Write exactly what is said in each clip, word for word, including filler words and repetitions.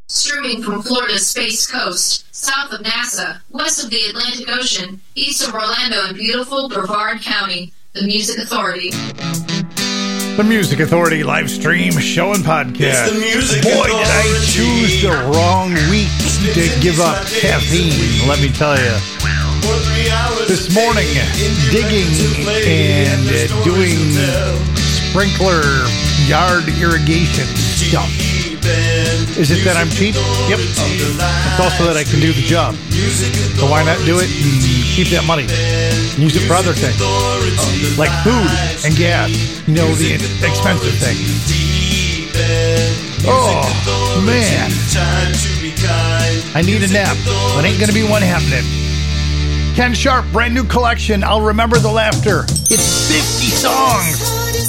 Streaming from Florida's Space Coast, south of NASA, west of the Atlantic Ocean, east of Orlando and beautiful Brevard County, the Music Authority. The Music Authority live stream show and podcast. The Music Boy, Authority. did I choose the wrong week to give up caffeine, let me tell you. This morning, digging and uh, doing sprinkler yard irrigation stuff. Is it that I'm cheap? Yep. It's also that I can do the job. So why not do it and keep that money? Use it for other things. Like food and gas. You know, the expensive things. Oh, man. I need a nap, but ain't gonna be one happening. Ken Sharp, brand new collection. I'll remember the laughter. It's fifty songs.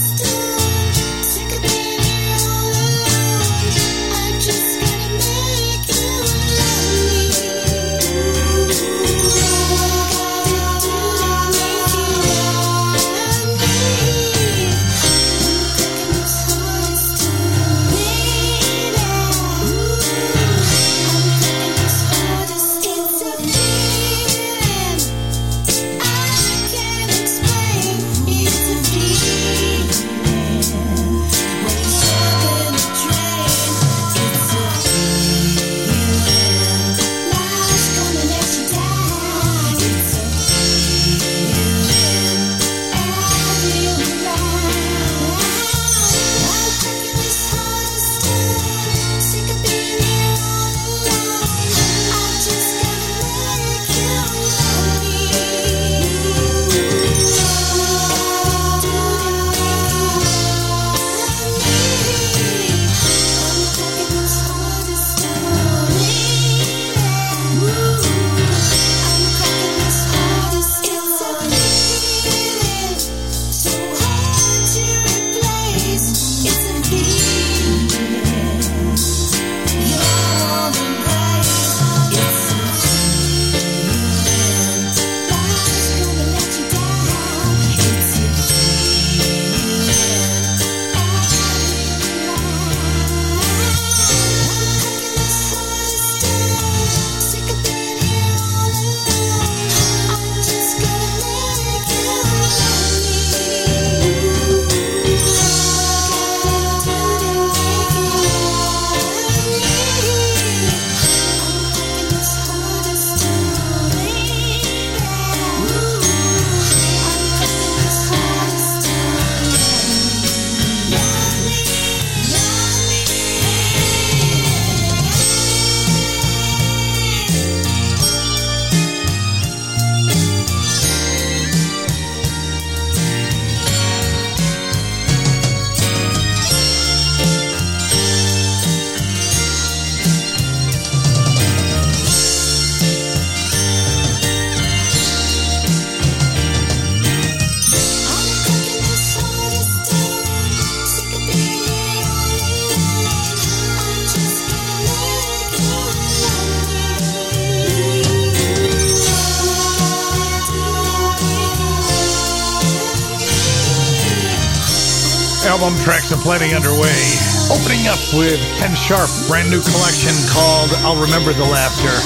Album tracks aplenty underway. Opening up with Ken Sharp, brand new collection called I'll Remember the Laughter.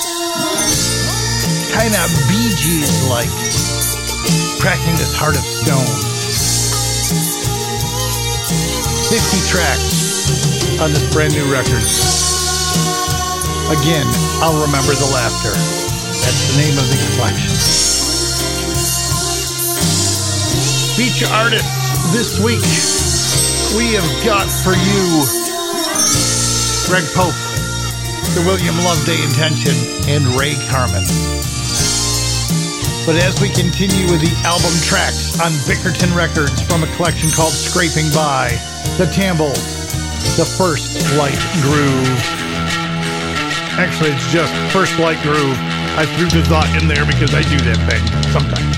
Kind of Bee Gees like, cracking this heart of stone. fifty tracks on this brand new record. Again, I'll Remember the Laughter. That's the name of the collection. Feature artists this week. We have got for you Greg Pope, the William Loveday Intention, and Ray Carmen. But as we continue with the album tracks on Bickerton Records from a collection called Scraping By, The Tambles, The First Light Groove. Actually, it's just First Light Groove. I threw the thought in there because I do that thing sometimes.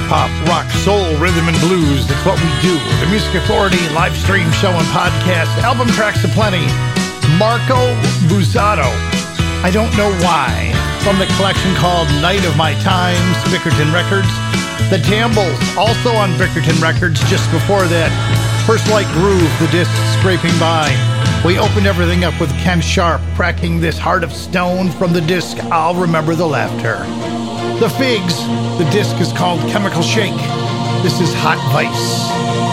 hip-hop, rock, soul, rhythm, and blues. It's what we do. The Music Authority live stream show and podcast. Album tracks aplenty. Marco Bussato. I don't know why. From the collection called Night of My Times, Bickerton Records. The Tambles, also on Bickerton Records. Just before that, First Light Groove, the disc scraping by. We opened everything up with Ken Sharp cracking this Heart of Stone from the disc I'll Remember the Laughter. The Figs, the disc is called Chemical Shake. This is Hot Vice.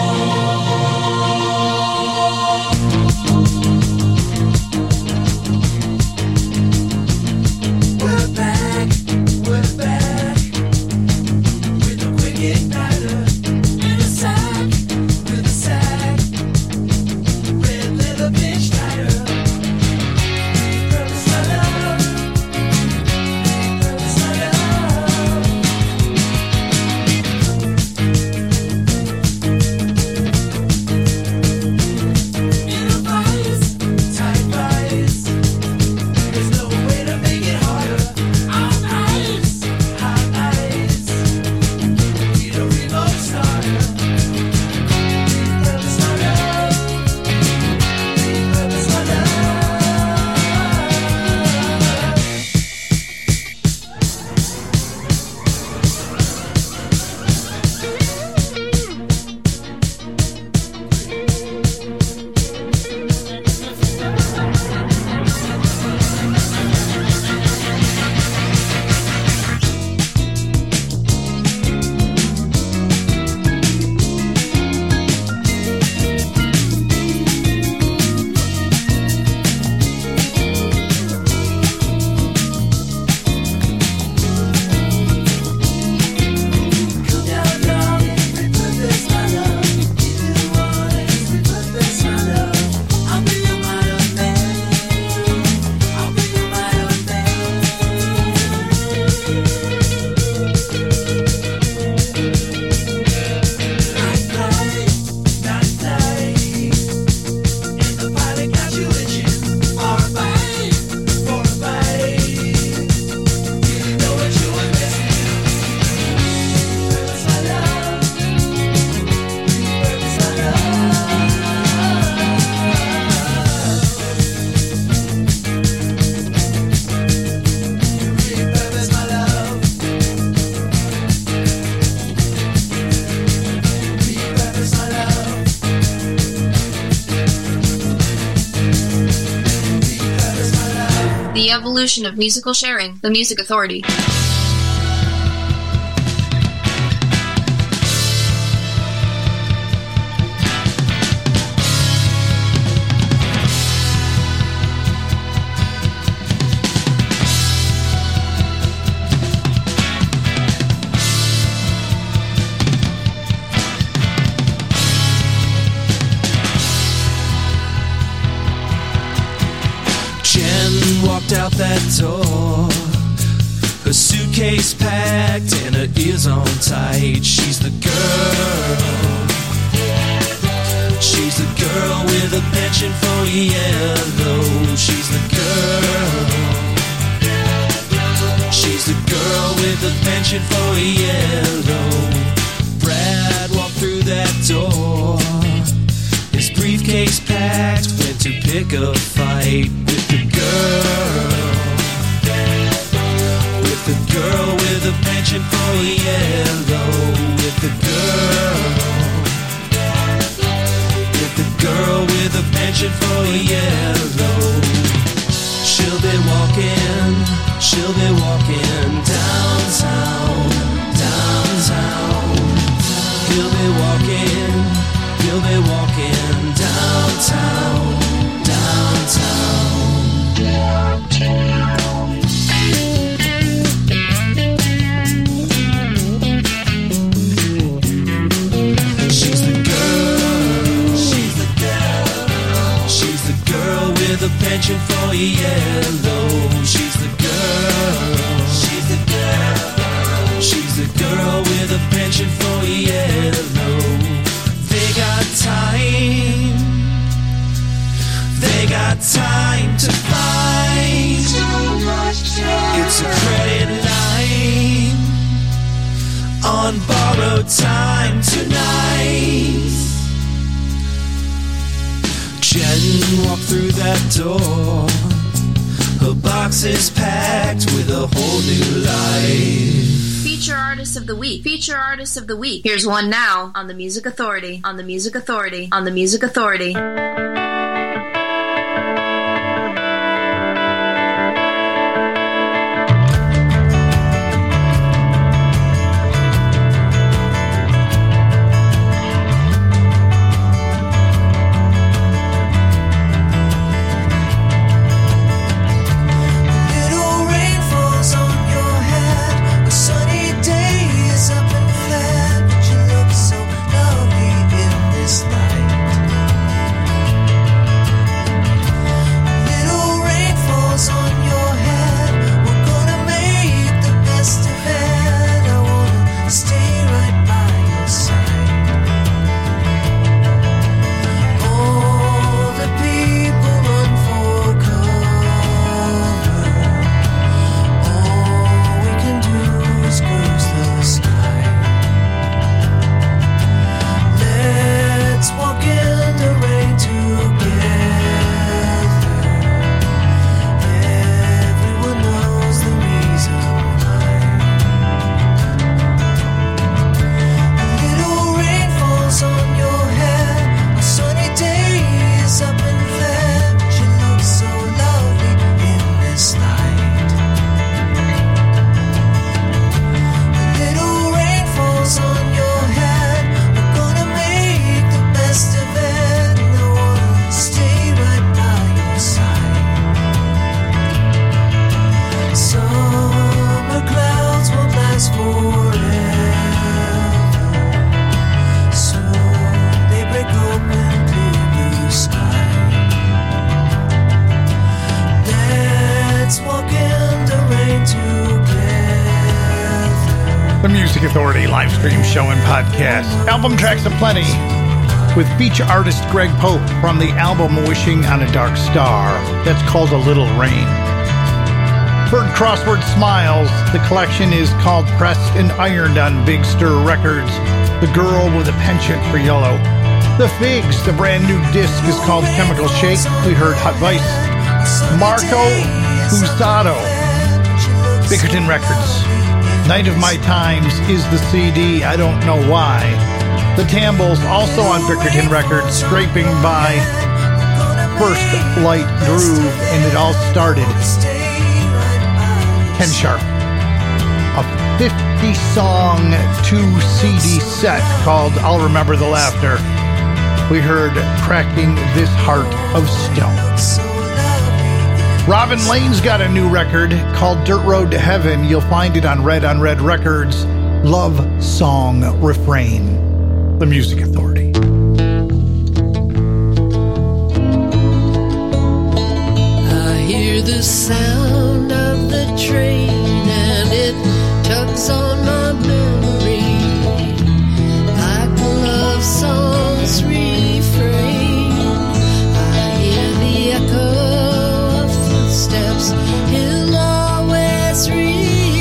The evolution of musical sharing, the Music Authority. Out that door, her suitcase packed and her ears on tight. She's the girl, she's the girl with a penchant for yellow. She's the girl, she's the girl with a penchant for yellow. Brad walked through that door, his briefcase packed, went to pick a fight with the girl, with the girl with a penchant for yellow, with the girl, with the girl with a penchant for yellow. She'll be walking, she'll be walking downtown, downtown. He'll be walking, he'll be walking downtown, downtown, downtown. She's the girl, she's the girl, she's the girl with a penchant for yellow. She's the girl, she's the girl, she's the girl with a penchant for yellow. They got time, they got time to fight. It's a credit line on borrowed time tonight. Jen walked through that door. Her box is packed with a whole new life. Feature Artist of the Week. Feature Artist of the Week. Here's one now on the Music Authority. On the Music Authority. On the Music Authority. Authority live stream show and podcast. Album tracks aplenty with feature artist Greg Pope from the album Wishing on a Dark Star. That's called A Little Rain. Bird Crossword Smiles. The collection is called Pressed and Ironed on Big Stir Records. The Girl with a Penchant for Yellow. The Figs. The brand new disc is called Chemical Shake. We heard Hot Vice. Marco Fusado. Bickerton Records. Night of My Times is the C D, I don't know why. The Tambles, also on Bickerton Records, Scraping By, First Light Groove, and it all started. Ken Sharp. A fifty-song two C D set called I'll Remember the Laughter. We heard Cracking This Heart of Stone. Robin Lane's got a new record called Dirt Road to Heaven. You'll find it on Red on Red Records. Love Song Refrain. The Music Authority. I hear the sound of the train and it tugs on my memory like a love song's refrain. I hear the echo steps, he'll always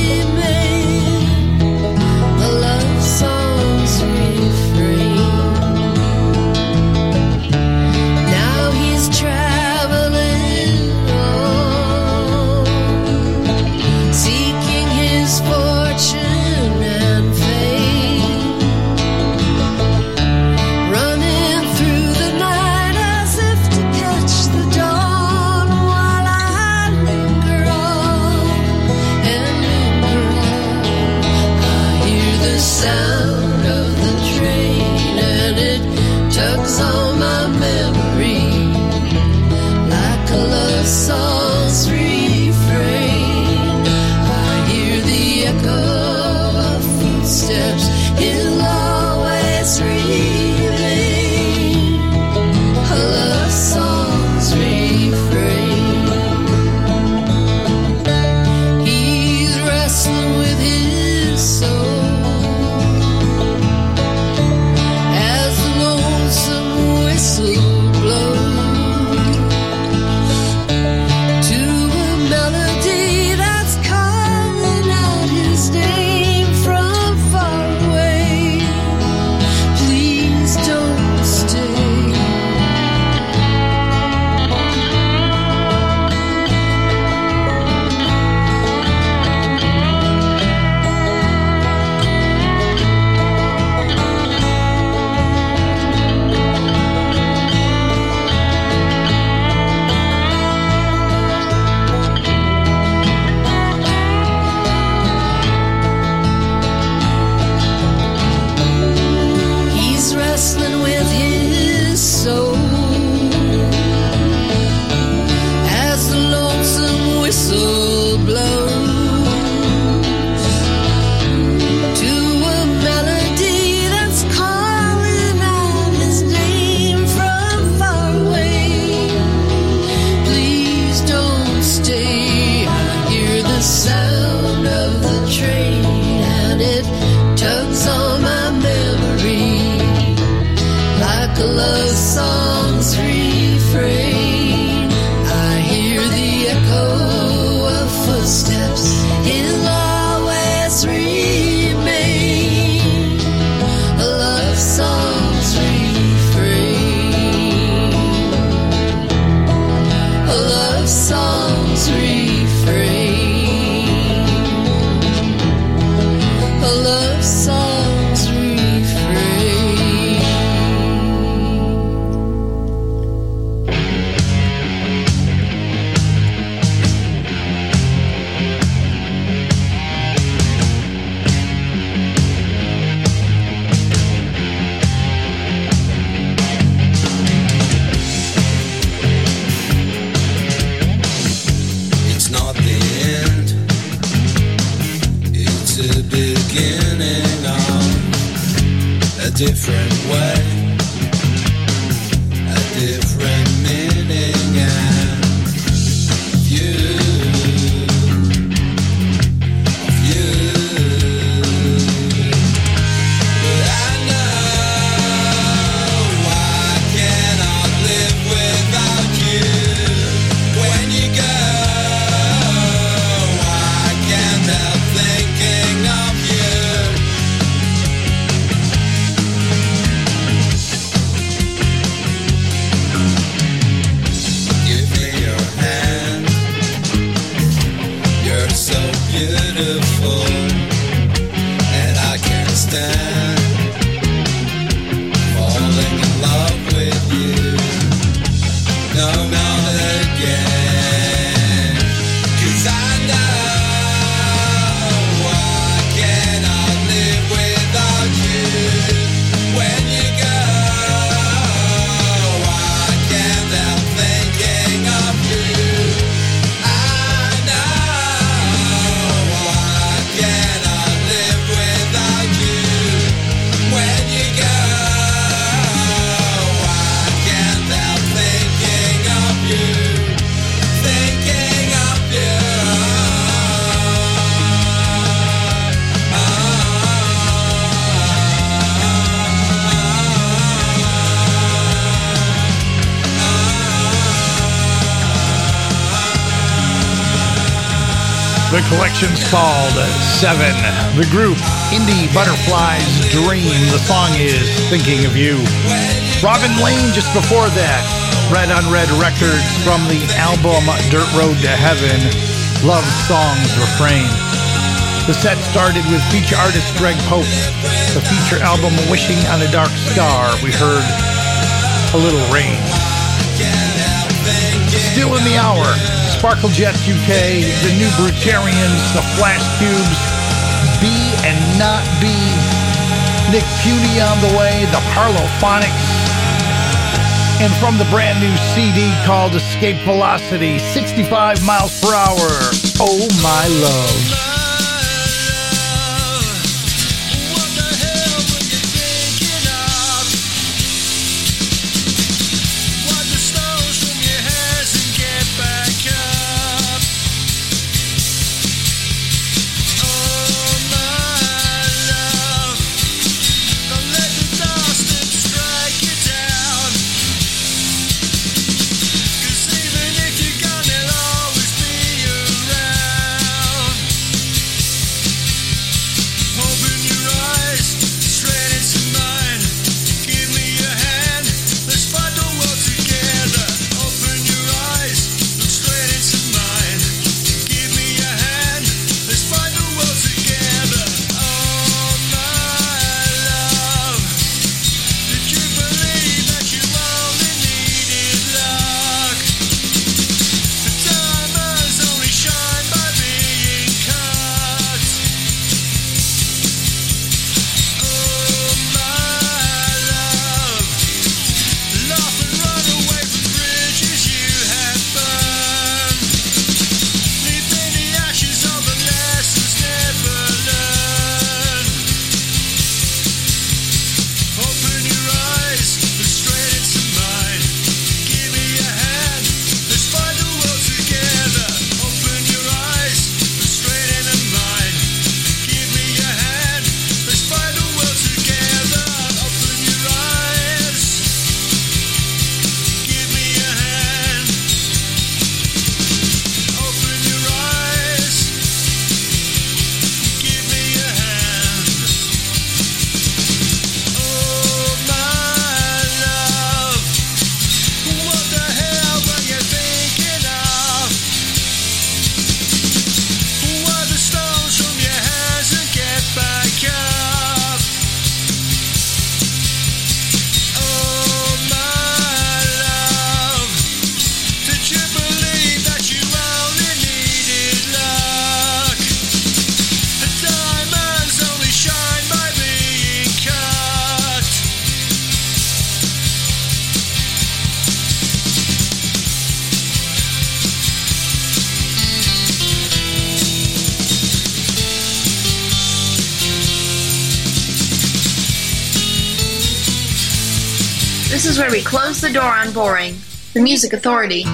remain a love song's refrain. love song's refrain. I hear the echo of footsteps. It'll always remain a love song's refrain. A love song's refrain. A love song's refrain. It's not the end, it's a beginning of a different way, a different meaning and view of you. But I know I cannot live without you. When you go, I can't help thinking of you. Give me your hand. You're so beautiful, and I can't stand falling in love with you. No, not again. 'Cause I know I cannot live without you. When you go, I can't help thinking of you. I know I cannot live without you. When you go, I can't help thinking of you. Thinking of you. The collection's called Seven. The group, Indie Butterflies Dream. The song is Thinking of You. Robin Lane just before that. Red on Red Records from the album Dirt Road to Heaven. Love Songs Refrain. The set started with feature artist Greg Pope. The feature album Wishing on a Dark Star. We heard A Little Rain. Still in the hour. Sparkle Jets U K, the New Brutarians, the Flash Cubes, Be and Not Be, Nick Puny on the way, the Parlophonics, and from the brand new C D called Escape Velocity, sixty-five miles per hour, Oh My Love. Even if you're gone, they'll always be around. This is where we close the door on boring. The Music Authority.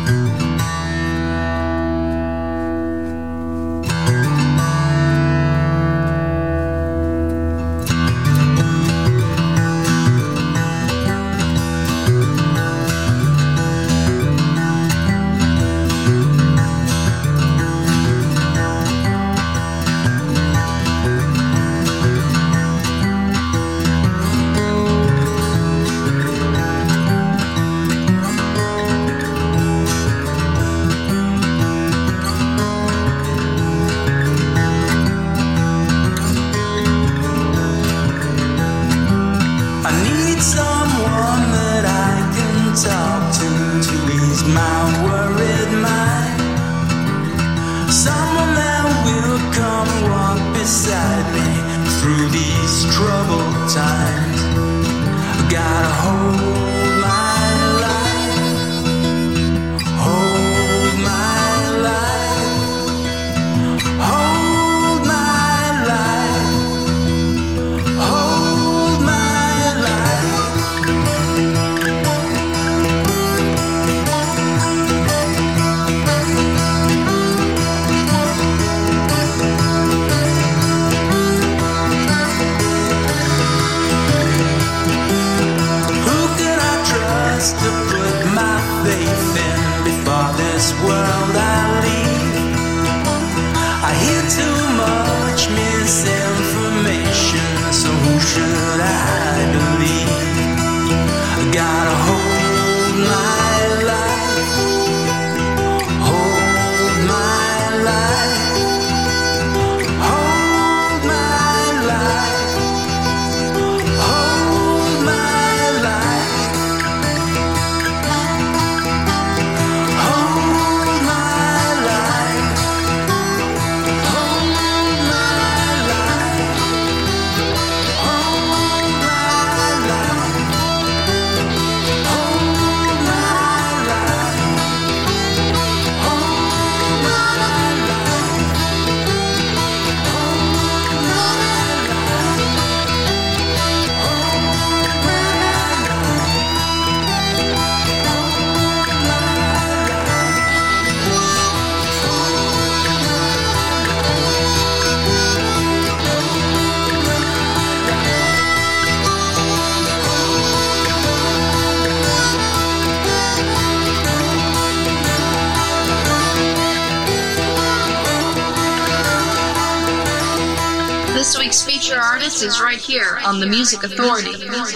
This week's feature artist is right here on the Music Authority.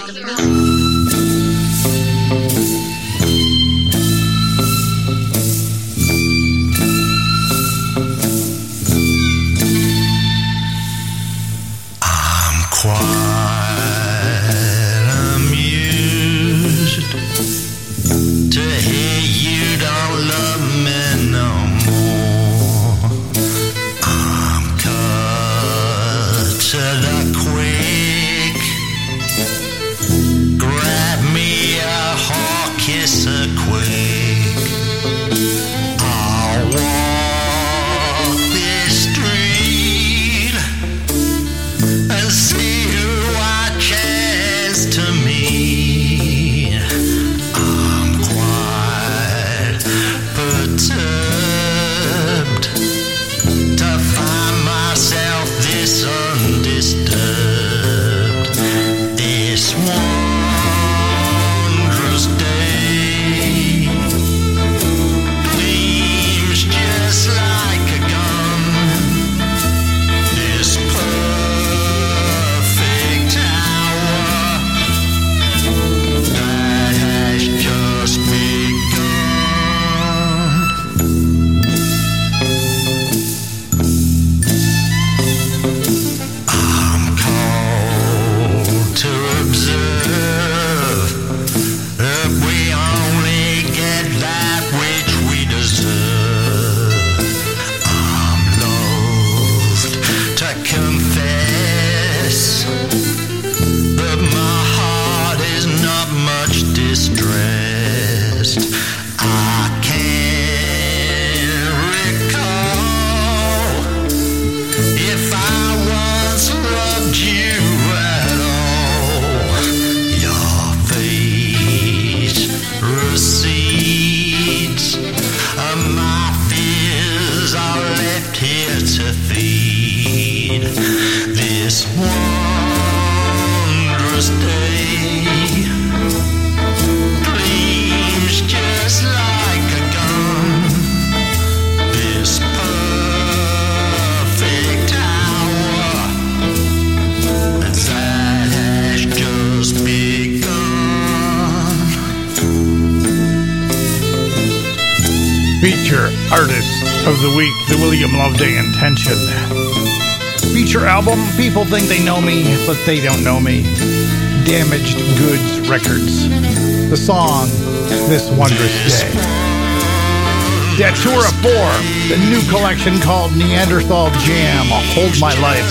I'm quite amused to hear you don't love me no more. I'm cut to the quick. Grab me a hawk, kiss a quick. I'll walk this street and see who I chance to meet. I'm quite perturbed to find myself this undisturbed. This wondrous day the seeds of my fears are left here to feed this wondrous day. Gleams just like a gun, this perfect hour that has just begun. Feature Artist of the Week, the William Loveday Intention. Feature album, People Think They Know Me, but They Don't Know Me. Damaged Goods Records. The song, This Wondrous Day. Datura four, the new collection called Neanderthal Jam, Hold My Life.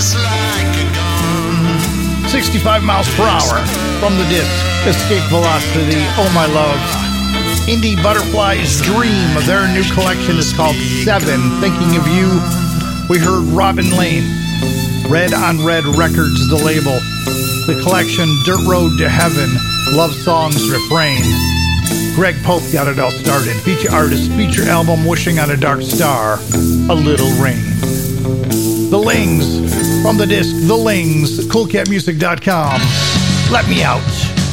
sixty-five miles per hour from the disc, Escape Velocity, Oh My Love. Indie Butterfly's Dream, their new collection is called Seven, Thinking of You. We heard Robin Lane, Red on Red Records, the label. The collection, Dirt Road to Heaven, Love Songs Refrain. Greg Pope got it all started. Feature artist, feature album, Wishing on a Dark Star, A Little Rain. The Lings, from the disc, The Lings, cool cat music dot com. Let Me Out.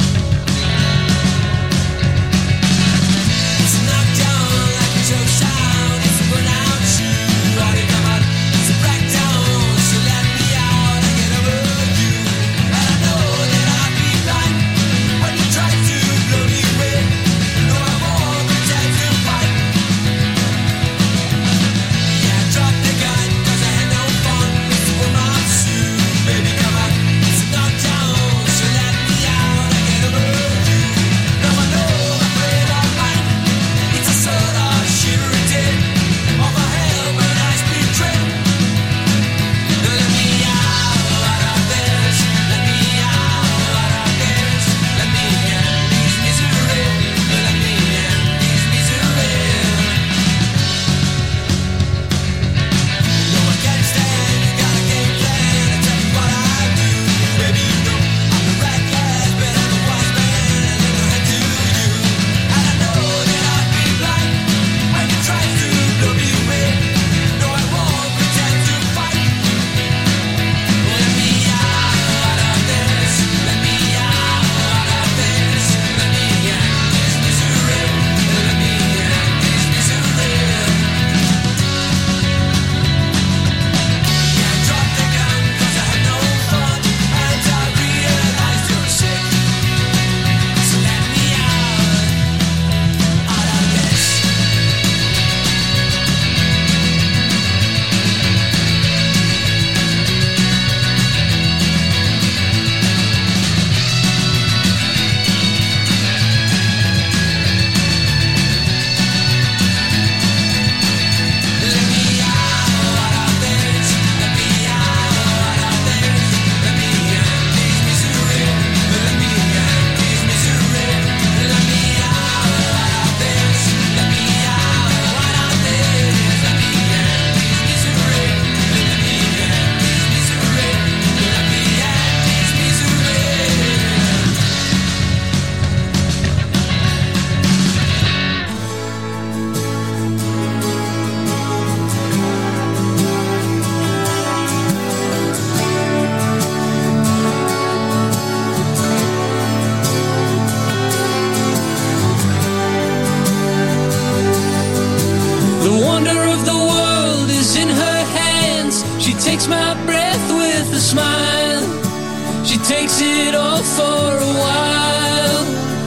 takes my breath with a smile. She takes it all for a while.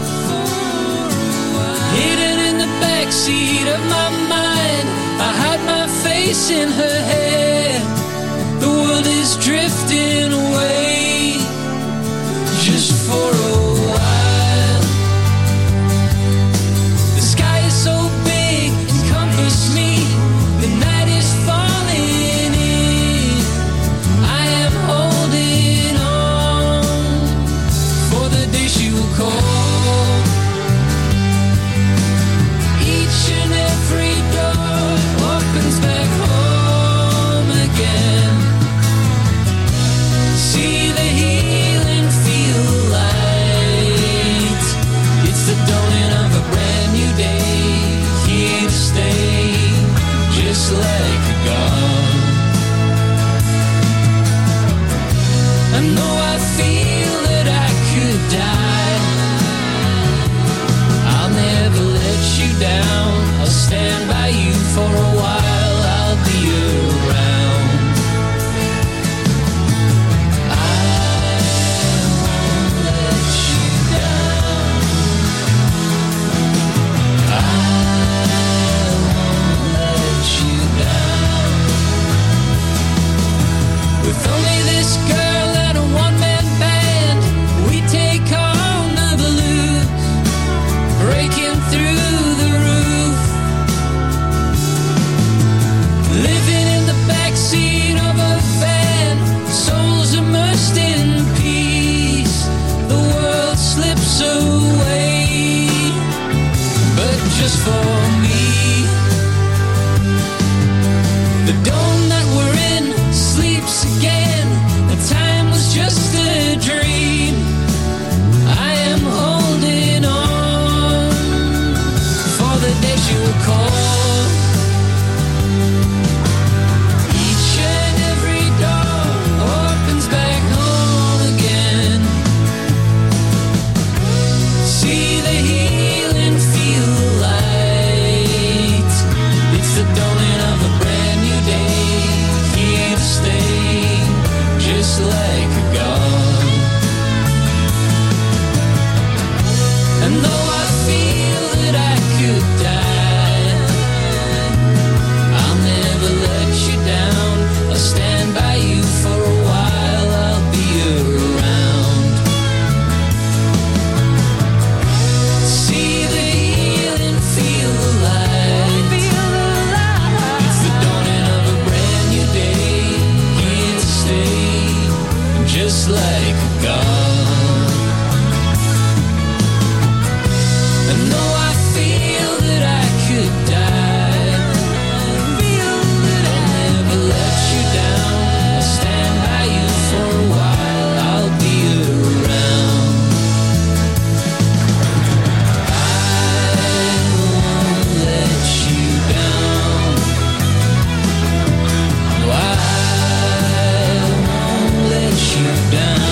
Hidden in the backseat of my mind, I hide my face in her hair. The world is drifting away just for a while. The sky is so big, encompass me. The night is falling in. I am holding on for the day she will call. Each and every door opens back home. you a call. Each and every door opens back home again. See the healing, feel the light. It's the dawning of a brand new day. Here to stay, just like a god. And though I feel that I could die, I'll never let you down. I'll stand by you for a while, I'll be around. See the healing, feel the light. It's the dawning of a brand new day. Here to stay, just like a god. And though I feel that I could die, I'll never let you down. I'll stand by you for a while, I'll be around. I won't let you down. No, I won't let you down.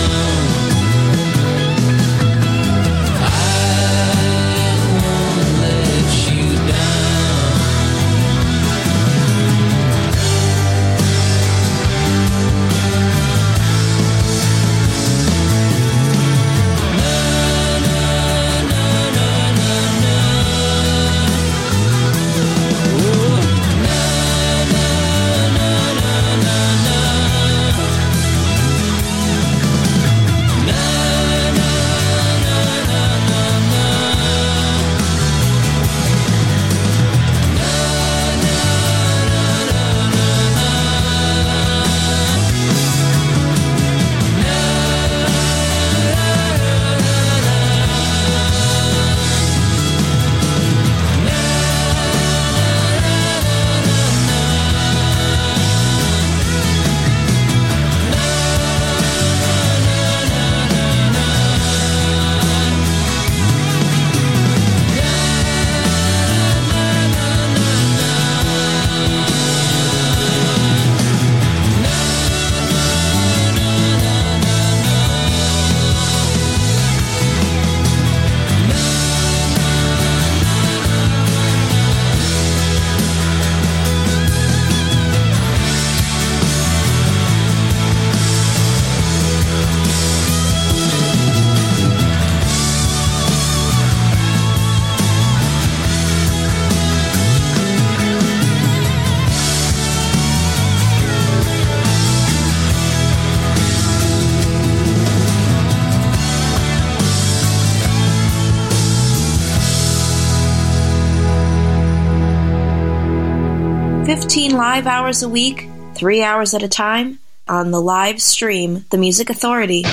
fifteen live hours a week, three hours at a time, on the live stream, The Music Authority.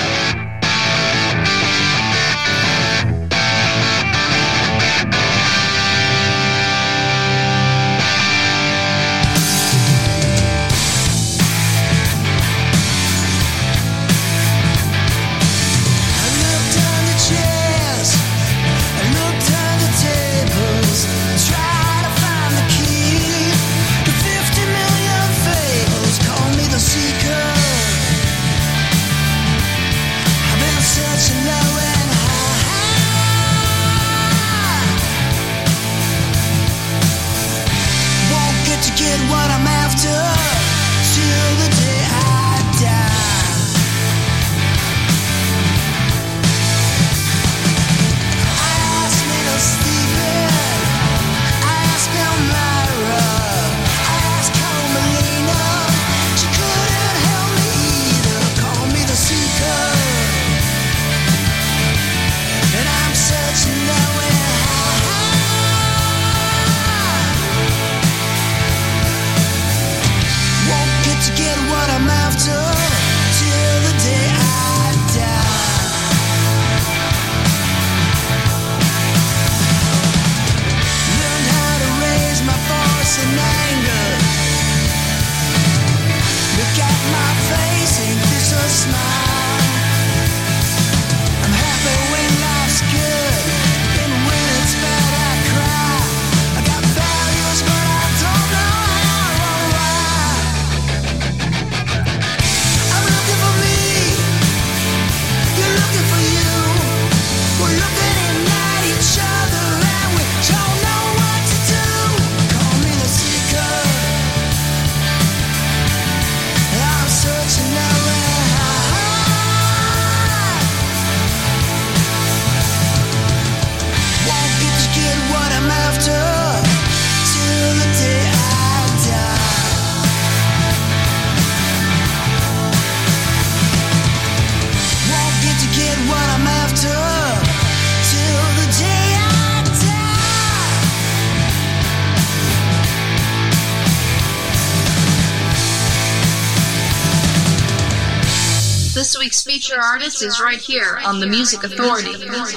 week's feature artist is right here on the Music Authority.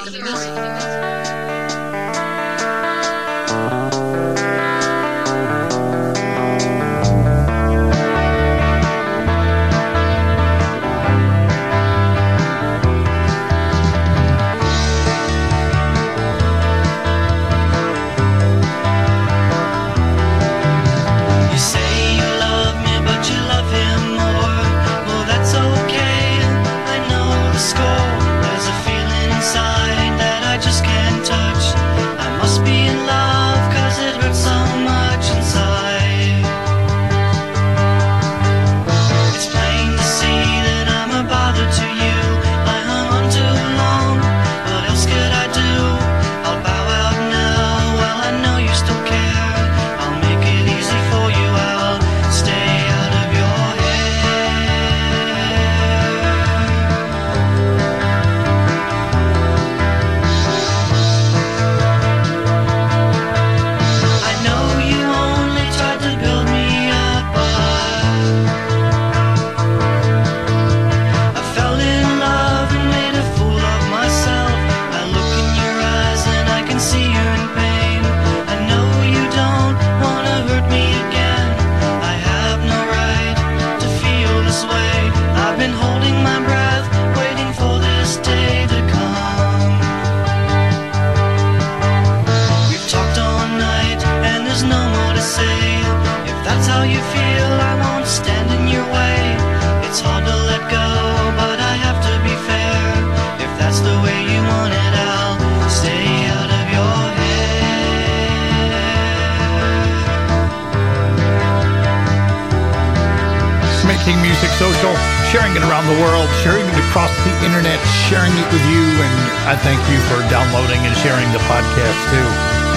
Social, sharing it around the world, sharing it across the internet, sharing it with you, and I thank you for downloading and sharing the podcast too.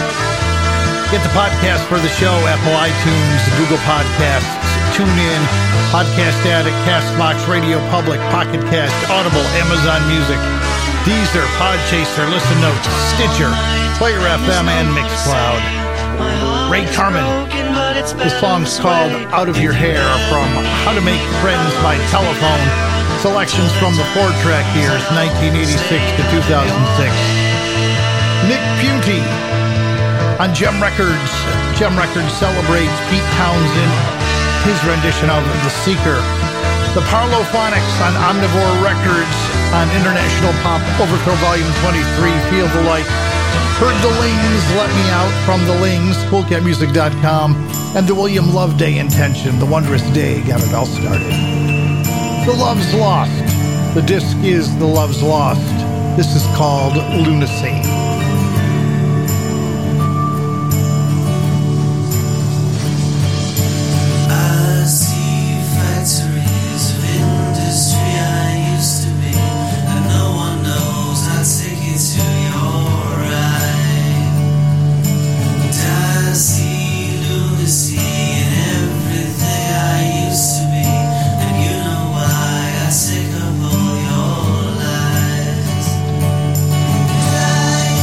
Get the podcast for the show, Apple iTunes, Google Podcasts, TuneIn, Podcast Addict, CastBox, Radio Public, Pocket Cast, Audible, Amazon Music, Deezer, Podchaser, Listen Notes, Stitcher, Player F M, and Mixcloud. Ray Carmen. The song's called Out of Your Hair from How to Make Friends by Telephone. Selections from the four-track years, nineteen eighty-six to two thousand six. Nick Puty on Gem Records. Gem Records celebrates Pete Townsend, his rendition of The Seeker. The Parlophonics on Omnivore Records on International Pop Overthrow Volume twenty-three, Feel the Light. Heard the Lings, Let Me Out from the Lings, cool cat music dot com, and the William Loveday Intention, The Wondrous Day, got it all started. The Love's Lost. The disc is The Love's Lost. This is called Lunacy. Die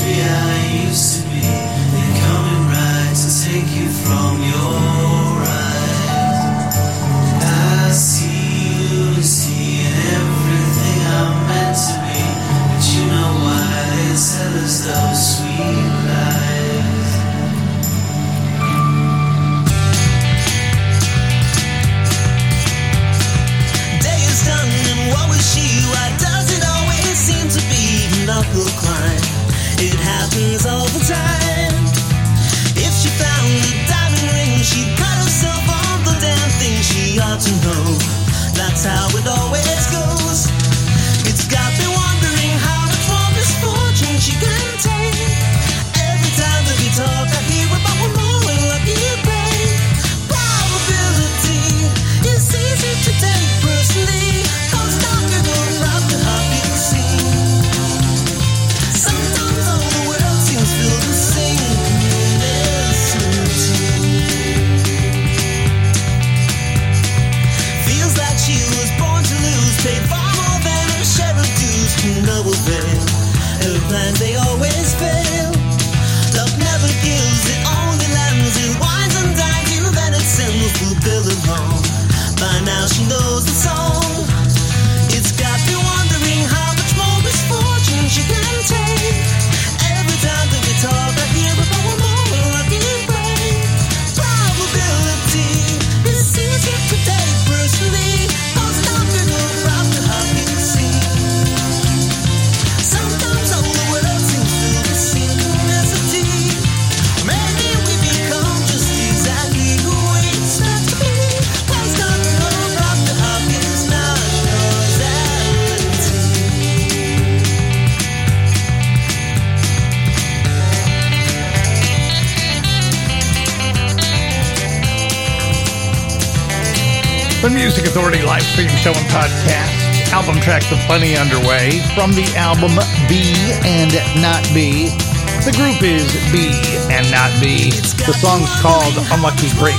happy I used to be. They're coming right to take you from your eyes. I see you, see everything I'm meant to be, but you know why they tell us those sweet lies. Day is done and woe is she. Why does it always seem to be knuckle climb? It happens all the time. If she found a diamond ring, she'd cut herself on the damn thing. She ought to know that's how it always goes. It's got me wondering how much more misfortune she can take. Every time that we talk, I hear about one more lucky break. Probability is easy to take personally, 'cause doctor goes round the heart you see. Sometimes all the world seems filled with synchronicity. Feels like she was born to lose, paid far more than her share of dues. No avail, her plans they always fail. Love never gives, it only lends. It wines and dines you, then it sends to build it home. By now she knows the song. It's got me wondering how much more misfortune she can take. Every time that we talk, I hear about one more lucky break. Probability is easy to take personally, 'cause doctor goes round the heart you see. Sometimes all the world seems filled with synchronicity. Maybe we become just exactly who we expect to be. 'Cause doctor goes round the heart is not causality. The Music Authority live stream show and podcast. Album tracks aplenty underway. From the album B and Not B. The group is B and Not B. The song's called Unlucky Break.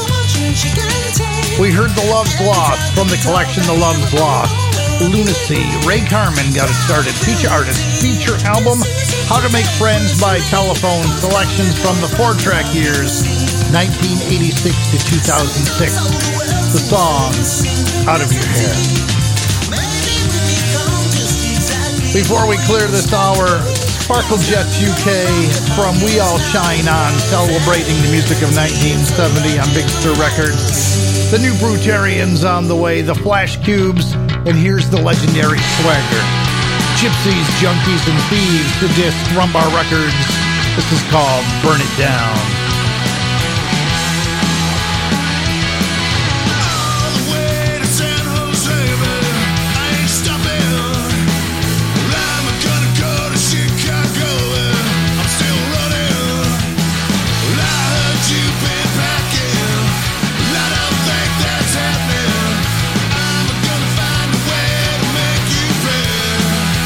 We heard The Love's Lost from the collection The Love's Lost. Lunacy. Ray Carmen got it started. Feature artist. Feature album How to Make Friends by Telephone. Selections from the four-track years nineteen eighty-six to two thousand six. The song Out of Your Hair. Before we clear this hour, Sparkle Jets U K from We All Shine On, celebrating the music of nineteen seventy on Big Stir Records. The New Brutarians on the way, the Flash Cubes, and here's the legendary Swagger. Gypsies, Junkies, and Thieves, the disc, Rumbar Records. This is called Burn It Down.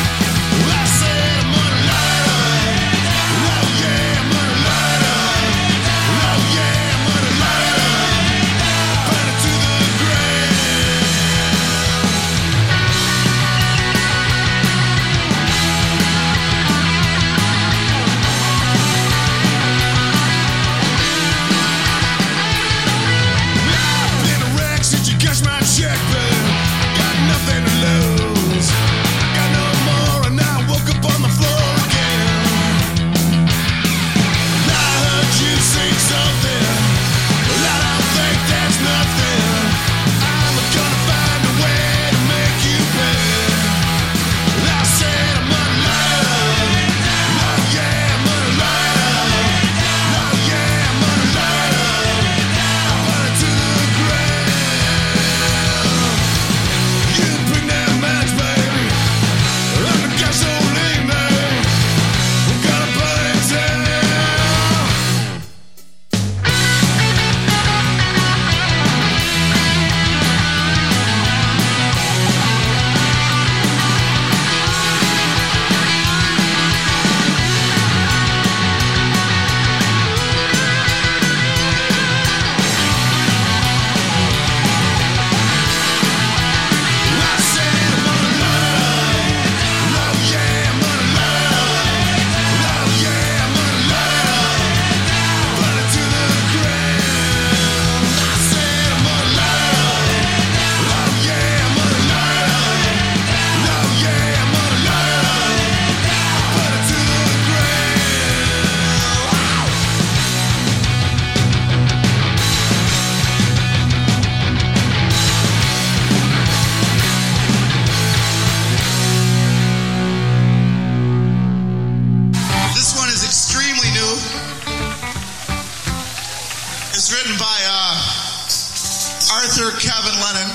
Yeah, I'm gonna light up. Arthur Kevin Lennon.